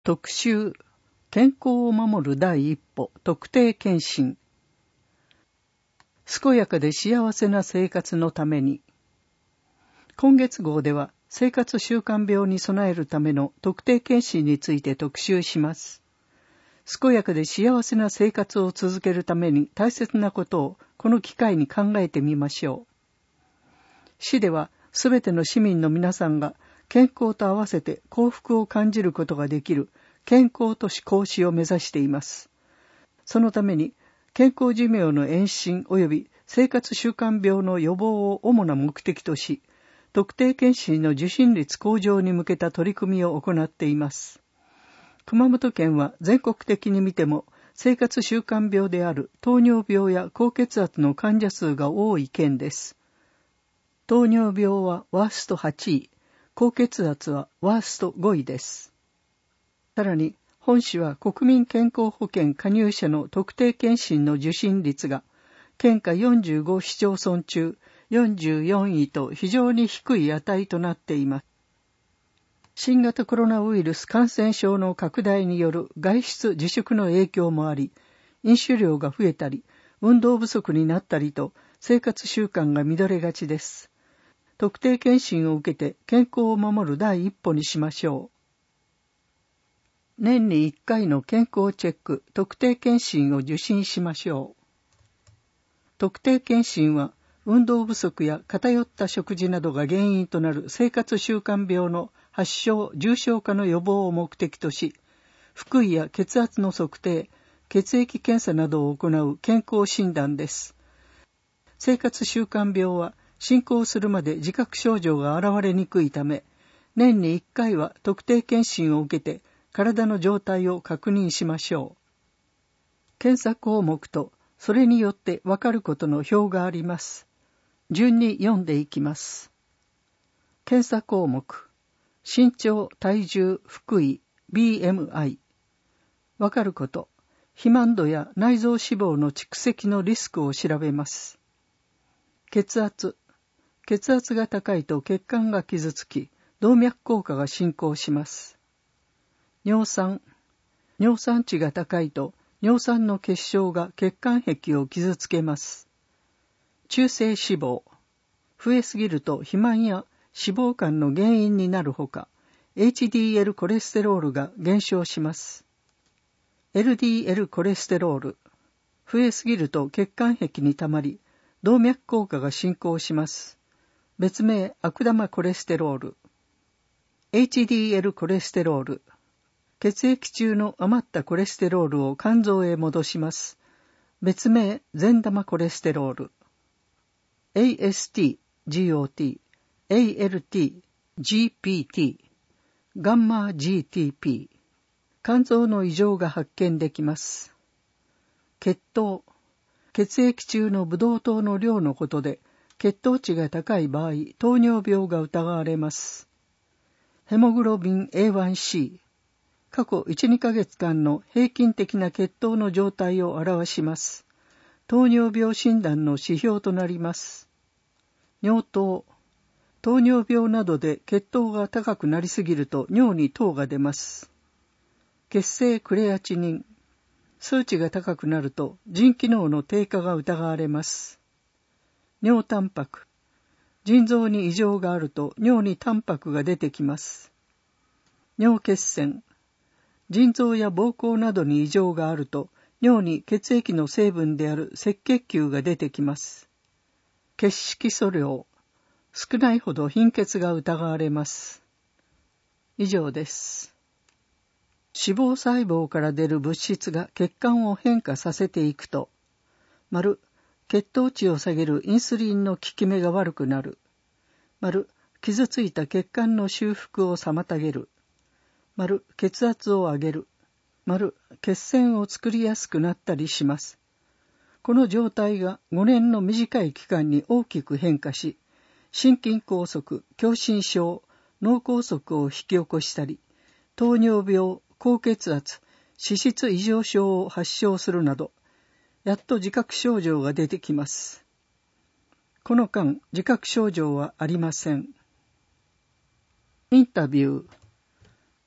特集、健康を守る第一歩、特定健診。健やかで幸せな生活のために。今月号では、生活習慣病に備えるための特定健診について特集します。健やかで幸せな生活を続けるために大切なことをこの機会に考えてみましょう。市では、すべての市民の皆さんが健康と合わせて幸福を感じることができる健康都市構想を目指しています。そのために健康寿命の延伸及び生活習慣病の予防を主な目的とし、特定健診の受診率向上に向けた取り組みを行っています。熊本県は全国的に見ても生活習慣病である糖尿病や高血圧の患者数が多い県です。糖尿病はワースト8位、高血圧はワースト5位です。さらに、本市は国民健康保険加入者の特定健診の受診率が、県下45市町村中44位と非常に低い値となっています。新型コロナウイルス感染症の拡大による外出自粛の影響もあり、飲酒量が増えたり、運動不足になったりと、生活習慣が乱れがちです。特定健診を受けて健康を守る第一歩にしましょう。年に1回の健康チェック、特定健診を受診しましょう。特定健診は、運動不足や偏った食事などが原因となる生活習慣病の発症・重症化の予防を目的とし、腹囲や血圧の測定、血液検査などを行う健康診断です。生活習慣病は、進行するまで自覚症状が現れにくいため、年に1回は特定健診を受けて体の状態を確認しましょう。検査項目とそれによってわかることの表があります。順に読んでいきます。検査項目、身長、体重、腹囲、BMI。わかること、肥満度や内臓脂肪の蓄積のリスクを調べます。血圧。血圧が高いと血管が傷つき、動脈硬化が進行します。尿酸。尿酸値が高いと、尿酸の結晶が血管壁を傷つけます。中性脂肪。増えすぎると肥満や脂肪肝の原因になるほか、HDL コレステロールが減少します。LDL コレステロール。増えすぎると血管壁にたまり、動脈硬化が進行します。別名、悪玉コレステロール。HDL コレステロール。血液中の余ったコレステロールを肝臓へ戻します。別名、善玉コレステロール。AST、GOT、ALT、GPT、ガンマ GTP。肝臓の異常が発見できます。血糖。血液中のブドウ糖の量のことで、血糖値が高い場合、糖尿病が疑われます。ヘモグロビン A1C。過去 1,2 ヶ月間の平均的な血糖の状態を表します。糖尿病診断の指標となります。尿糖。糖尿病などで血糖が高くなりすぎると尿に糖が出ます。血清クレアチニン。数値が高くなると腎機能の低下が疑われます。尿タンパク。腎臓に異常があると尿にタンパクが出てきます。尿血栓。腎臓や膀胱などに異常があると尿に血液の成分である赤血球が出てきます。血色素量。少ないほど貧血が疑われます。以上です。脂肪細胞から出る物質が血管を変化させていくと、血糖値を下げるインスリンの効き目が悪くなる。傷ついた血管の修復を妨げる。血圧を上げる。血栓を作りやすくなったりします。この状態が5年の短い期間に大きく変化し、心筋梗塞、狭心症、脳梗塞を引き起こしたり、糖尿病、高血圧、脂質異常症を発症するなど、やっと自覚症状が出てきます。この間、自覚症状はありません。インタビュー。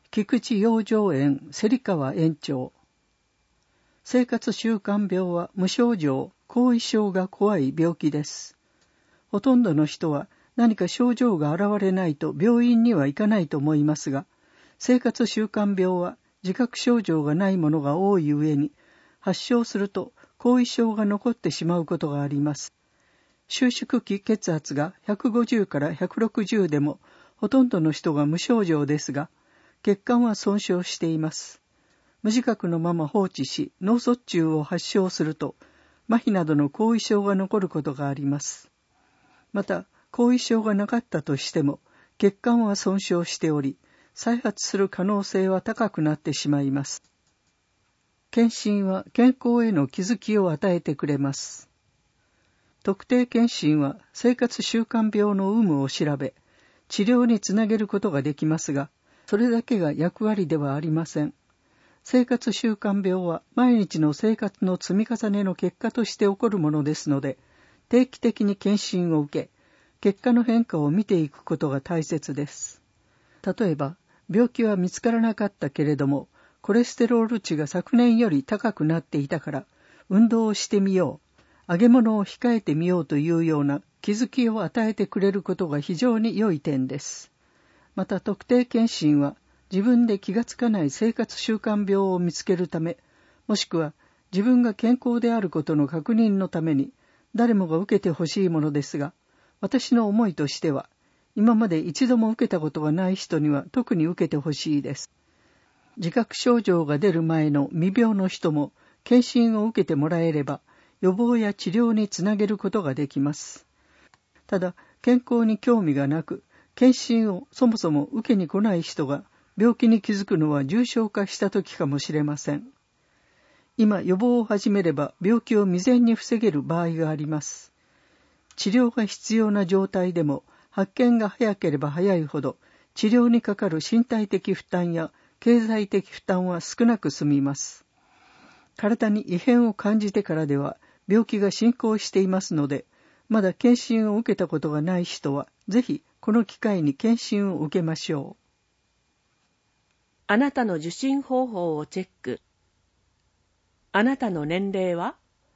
菊池養生園芹川園長。生活習慣病は無症状、後遺症が怖い病気です。ほとんどの人は何か症状が現れないと病院には行かないと思いますが、生活習慣病は自覚症状がないものが多い上に、発症すると後遺症が残ってしまうことがあります。収縮期血圧が150から160でも、ほとんどの人が無症状ですが、血管は損傷しています。無自覚のまま放置し、脳卒中を発症すると、麻痺などの後遺症が残ることがあります。また、後遺症がなかったとしても、血管は損傷しており、再発する可能性は高くなってしまいます。検診は健康への気づきを与えてくれます。特定健診は生活習慣病の有無を調べ、治療につなげることができますが、それだけが役割ではありません。生活習慣病は毎日の生活の積み重ねの結果として起こるものですので、定期的に検診を受け、結果の変化を見ていくことが大切です。例えば、病気は見つからなかったけれども、コレステロール値が昨年より高くなっていたから、運動をしてみよう、揚げ物を控えてみようというような気づきを与えてくれることが非常に良い点です。また特定健診は自分で気がつかない生活習慣病を見つけるため、もしくは自分が健康であることの確認のために誰もが受けてほしいものですが、私の思いとしては、今まで一度も受けたことがない人には特に受けてほしいです。自覚症状が出る前の未病の人も検診を受けてもらえれば予防や治療につなげることができます。ただ、健康に興味がなく、検診をそもそも受けに来ない人が病気に気づくのは重症化した時かもしれません。今予防を始めれば病気を未然に防げる場合があります。治療が必要な状態でも発見が早ければ早いほど治療にかかる身体的負担や経済的負担は少なく済みます。体に異変を感じてからでは病気が進行していますので、まだ検診を受けたことがない人はぜひこの機会に検診を受けましょう。 あなたの受診方法をチェック。あなたの年齢は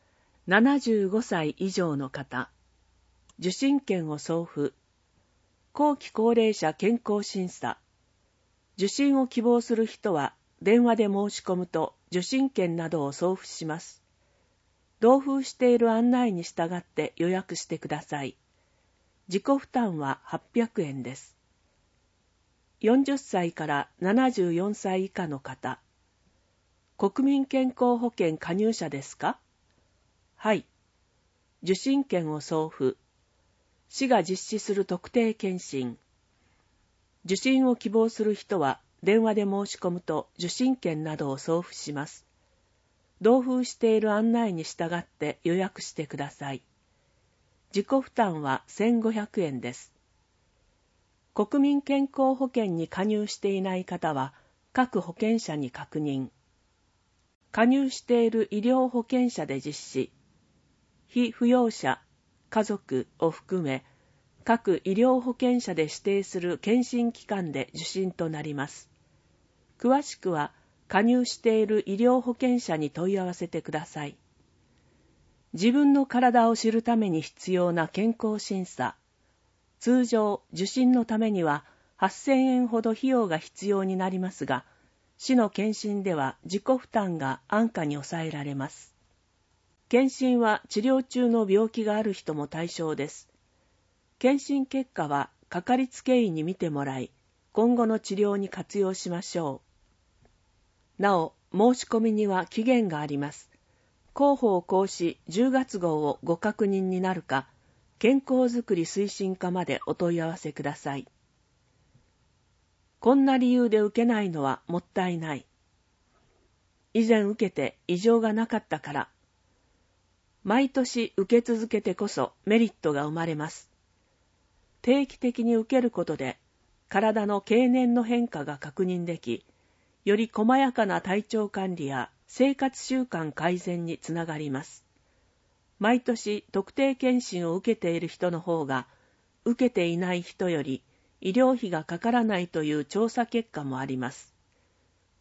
75歳以上の方。受診券を送付。後期高齢者健康審査。受診を希望する人は電話で申し込むと受診券などを送付します。同封している案内に従って予約してください。自己負担は800円です。40歳から74歳以下の方。国民健康保険加入者ですか？はい。受診券を送付。市が実施する特定健診。受診を希望する人は電話で申し込むと受診券などを送付します。同封している案内に従って予約してください。自己負担は1500円です。国民健康保険に加入していない方は各保険者に確認。加入している医療保険者で実施。被扶養者、家族を含め各医療保険者で指定する検診機関で受診となります。詳しくは加入している医療保険者に問い合わせてください。自分の体を知るために必要な健康審査。通常、受診のためには8000円ほど費用が必要になりますが、市の検診では自己負担が安価に抑えられます。検診は治療中の病気がある人も対象です。検診結果はかかりつけ医に見てもらい、今後の治療に活用しましょう。なお、申し込みには期限があります。広報講師10月号をご確認になるか、健康づくり推進課までお問い合わせください。こんな理由で受けないのはもったいない。以前受けて異常がなかったから。毎年受け続けてこそメリットが生まれます。定期的に受けることで、体の経年の変化が確認でき、より細やかな体調管理や生活習慣改善につながります。毎年特定健診を受けている人の方が、受けていない人より医療費がかからないという調査結果もあります。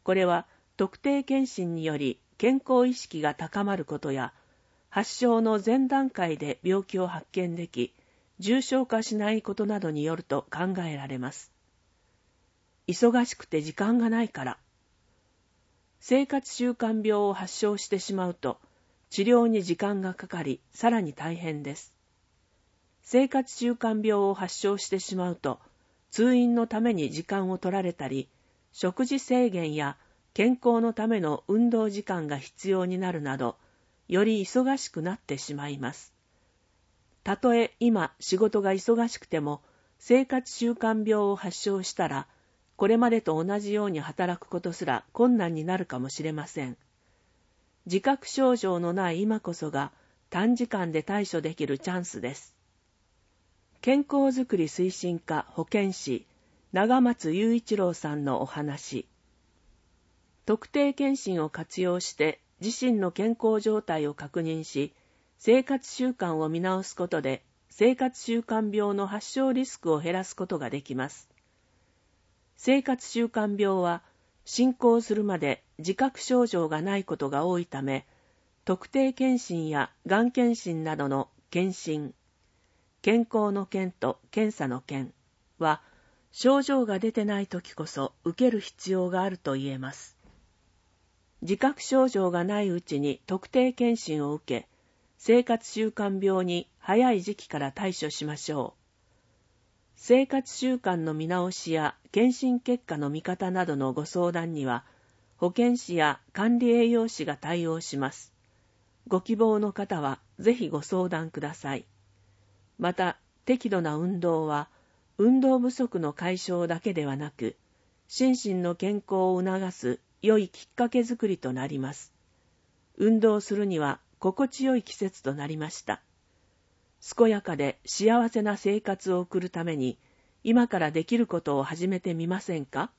これは特定健診により健康意識が高まることや、発症の前段階で病気を発見でき、重症化しないことなどによると考えられます。忙しくて時間がないから。生活習慣病を発症してしまうと、治療に時間がかかり、さらに大変です。生活習慣病を発症してしまうと、通院のために時間を取られたり、食事制限や健康のための運動時間が必要になるなど、より忙しくなってしまいます。たとえ今仕事が忙しくても、生活習慣病を発症したら、これまでと同じように働くことすら困難になるかもしれません。自覚症状のない今こそが短時間で対処できるチャンスです。健康づくり推進課保健師、長松雄一郎さんのお話。特定健診を活用して自身の健康状態を確認し、生活習慣を見直すことで生活習慣病の発症リスクを減らすことができます。生活習慣病は進行するまで自覚症状がないことが多いため、特定健診やがん検診などの検診、健康の健と検査の健は、症状が出てないときこそ受ける必要があると言えます。自覚症状がないうちに特定健診を受け、生活習慣病に早い時期から対処しましょう。生活習慣の見直しや検診結果の見方などのご相談には、保健師や管理栄養士が対応します。ご希望の方はぜひご相談ください。また、適度な運動は、運動不足の解消だけではなく、心身の健康を促す良いきっかけづくりとなります。運動するには心地よい季節となりました。健やかで幸せな生活を送るために、今からできることを始めてみませんか？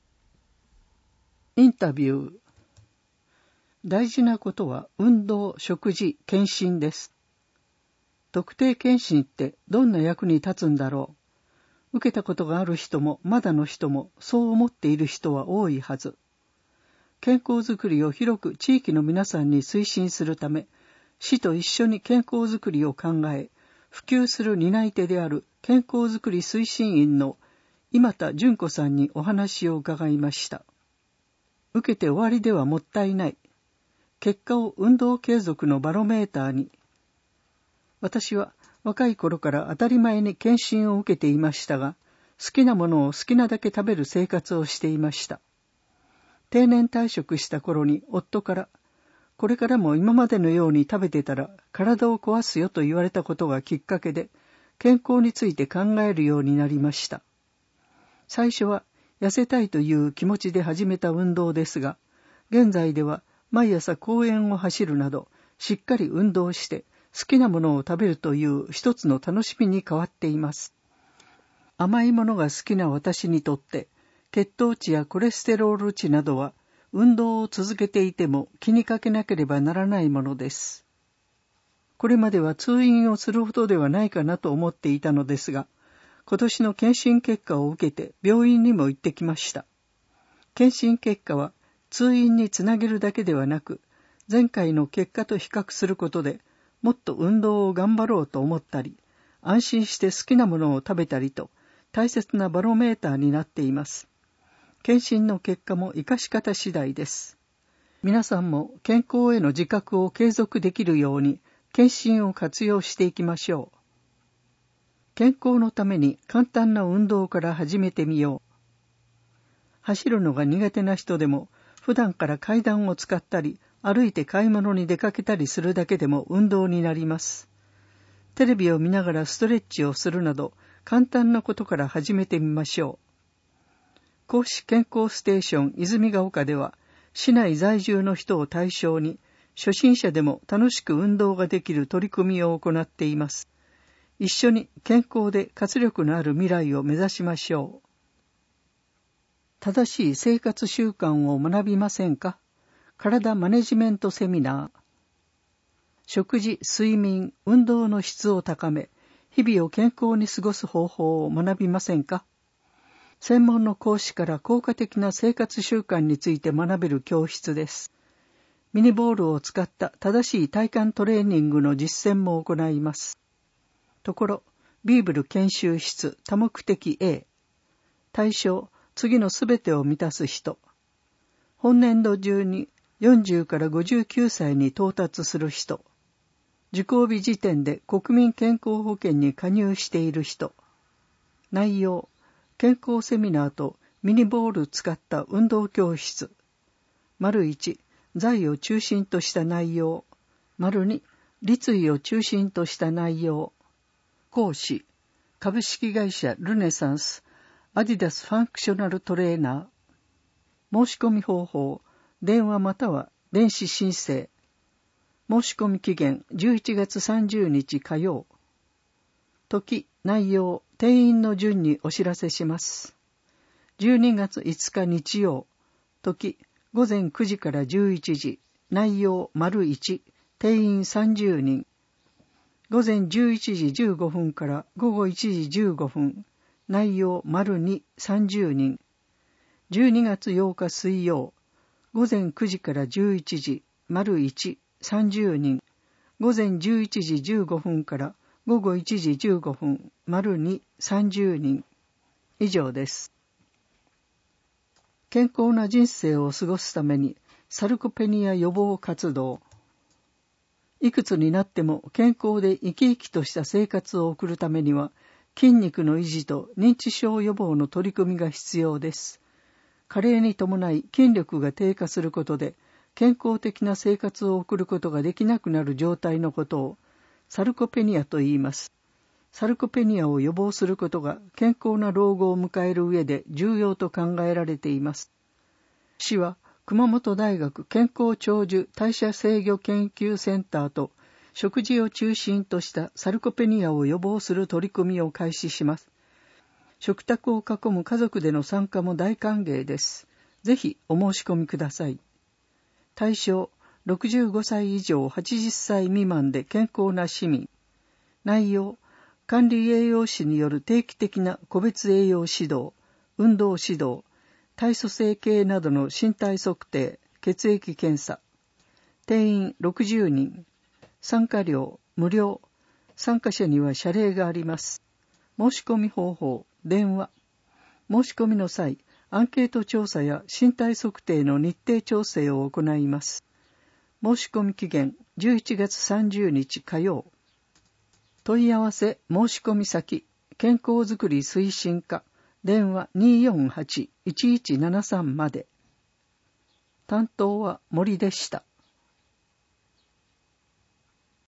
インタビュー。大事なことは運動、食事、検診です。特定検診ってどんな役に立つんだろう。受けたことがある人もまだの人もそう思っている人は多いはず。健康づくりを広く地域の皆さんに推進するため、市と一緒に健康づくりを考え、普及する担い手である健康づくり推進員の今田純子さんにお話を伺いました。受けて終わりではもったいない。結果を運動継続のバロメーターに。私は若い頃から当たり前に検診を受けていましたが、好きなものを好きなだけ食べる生活をしていました。定年退職した頃に夫から、これからも今までのように食べてたら体を壊すよと言われたことがきっかけで、健康について考えるようになりました。最初は痩せたいという気持ちで始めた運動ですが、現在では毎朝公園を走るなど、しっかり運動して好きなものを食べるという一つの楽しみに変わっています。甘いものが好きな私にとって、血糖値やコレステロール値などは、運動を続けていても気にかけなければならないものです。これまでは通院をするほどではないかなと思っていたのですが、今年の検診結果を受けて病院にも行ってきました。検診結果は通院につなげるだけではなく、前回の結果と比較することでもっと運動を頑張ろうと思ったり、安心して好きなものを食べたりと大切なバロメーターになっています。検診の結果も生かし方次第です。皆さんも健康への自覚を継続できるように検診を活用していきましょう。健康のために簡単な運動から始めてみよう。走るのが苦手な人でも普段から階段を使ったり歩いて買い物に出かけたりするだけでも運動になります。テレビを見ながらストレッチをするなど簡単なことから始めてみましょう。公式健康ステーション泉ヶ丘では、市内在住の人を対象に、初心者でも楽しく運動ができる取り組みを行っています。一緒に健康で活力のある未来を目指しましょう。正しい生活習慣を学びませんか？体マネジメントセミナー。食事、睡眠、運動の質を高め、日々を健康に過ごす方法を学びませんか？ 専門の講師から効果的な生活習慣について学べる教室です。ミニボールを使った正しい体幹トレーニングの実践も行います。ところ、ビーブル研修室多目的 A。対象、次のすべてを満たす人。本年度中に40から59歳に到達する人。受講日時点で国民健康保険に加入している人。内容、健康セミナーとミニボール使った運動教室。1、財を中心とした内容。2、立位を中心とした内容。講師、株式会社ルネサンス、アディダスファンクショナルトレーナー。申し込み方法、電話または電子申請。申し込み期限11月30日火曜。時、内容、定員の順にお知らせします。12月5日日曜。時、午前9時から11時。内容、1、定員30人。午前11時15分から午後1時15分。内容、2、30人。12月8日水曜。午前9時から11時。1、30人。午前11時15分から午後1時15分。2、30人。以上です。健康な人生を過ごすためにサルコペニア予防活動。いくつになっても健康で生き生きとした生活を送るためには筋肉の維持と認知症予防の取り組みが必要です。加齢に伴い筋力が低下することで健康的な生活を送ることができなくなる状態のことをサルコペニアと言います。サルコペニアを予防することが健康な老後を迎える上で重要と考えられています。市は熊本大学健康長寿代謝制御研究センターと食事を中心としたサルコペニアを予防する取り組みを開始します。食卓を囲む家族での参加も大歓迎です。ぜひお申し込みください。対象、65歳以上80歳未満で健康な市民。内容、管理栄養士による定期的な個別栄養指導、運動指導、体組成計などの身体測定、血液検査。定員60人。参加料無料。参加者には謝礼があります。申し込み方法、電話。申し込みの際、アンケート調査や身体測定の日程調整を行います。申し込み期限11月30日火曜。問い合わせ申し込み先、健康づくり推進課、電話 248-1173 まで。担当は森でした。